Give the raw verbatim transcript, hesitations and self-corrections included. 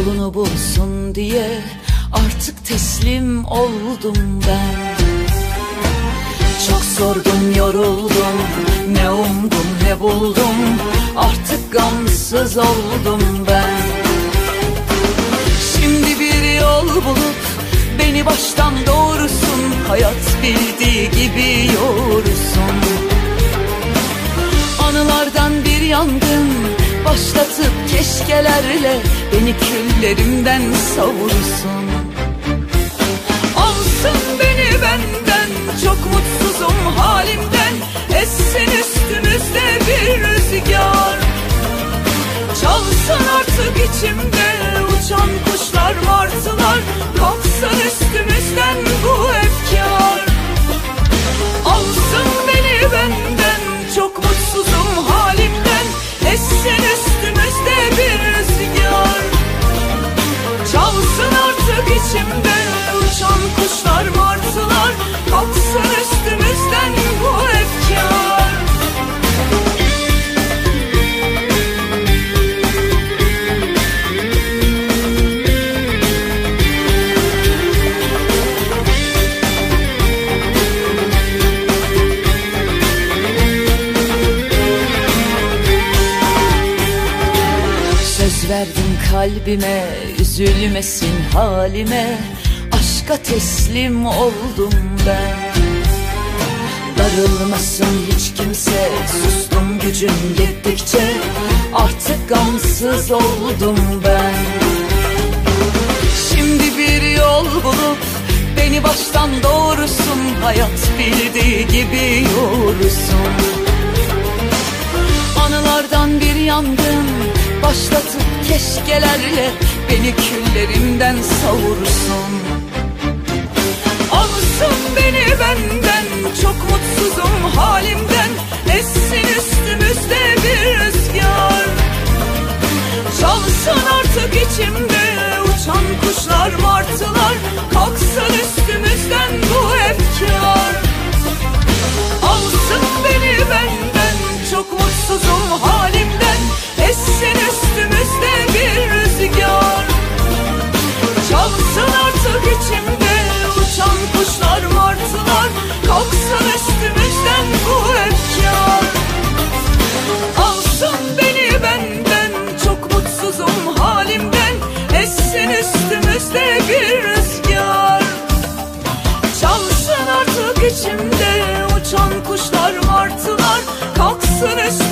yolunu bulsun diye artık teslim oldum ben. Çok sordum, yoruldum, ne umdum ne buldum, artık gamsız oldum ben. Şimdi bir yol bulup beni baştan doğrusun, hayat bildiği gibi yoğursun. Anılardan bir yangın başlatıp keşkelerle beni küllerimden savursun. Alsın beni benden, çok mutsuzum halimden, essin üstümüzde bir rüzgar. Çalsın artık içimde uçan kuşlar, martılar, kalksın üstümüzden bu efkar. Alsın beni benden, çok mutsuzum halimden, essin üstümüzde bir rüzgar. Çalsın artık içimde uçan kuşlar, martılar, kalksın üstümüzden bu efkar. Söz verdim kalbime, üzülmesin halime, aşka teslim oldum ben. Darılmasın hiç kimse, sustum gücüm yettikçe, artık gamsız oldum ben. Şimdi bir yol bulup beni baştan doğrusun, hayat bildiği gibi yoğursun. Anılardan bir yangın başlatıp keşkelerle beni küllerimden savursun. Alsın beni benden, çok mutsuzum halimden, essin üstümüzde bir rüzgar. Çalsın artık içimde uçan kuşlar, martılar, kalksın üstümüzden bu efkar. Alsın beni benden, çok mutsuzum halimden, essin üstümüzde bir rüzgar. Çalsın artık içimde uçan kuşlar, martılar, kalksın üstümüzden bu efkar. Alsın beni benden, çok mutsuzum halimden, essin üstümüzde bir rüzgar. Çalsın artık içimde uçan kuşlar, martılar, kalksın üstümüzden